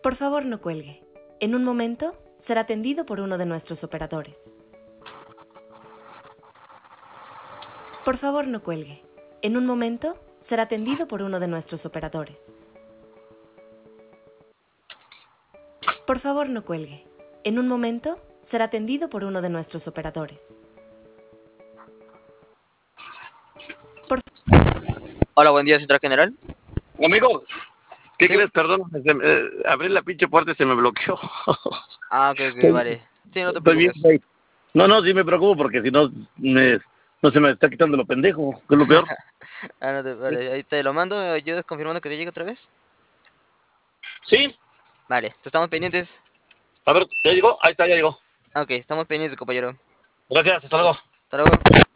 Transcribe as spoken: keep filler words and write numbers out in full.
Por favor, no cuelgue. En un momento será atendido por uno de nuestros operadores. Por favor, no cuelgue. En un momento será atendido por uno de nuestros operadores. Por favor, no cuelgue. En un momento será atendido por uno de nuestros operadores. Por... Hola, buen día, central general. Amigo, ¿qué ¿Sí? crees? Perdón, se me- eh, abrí la pinche puerta y se me bloqueó. Ah, ok, ok, Estoy, vale. Sí, no te estoy bien, preocupes. güey. No, no, sí me preocupo porque si no, me, no se me está quitando lo pendejo, que es lo peor. Ah, no te, vale, ahí te lo mando. ¿Me ayudas confirmando que te llegue otra vez? Sí, Vale, entonces estamos pendientes. a ver, ¿ya llegó? Ahí está, ya llegó. Ah, ok, estamos pendientes, compañero. Gracias, hasta luego. Hasta luego.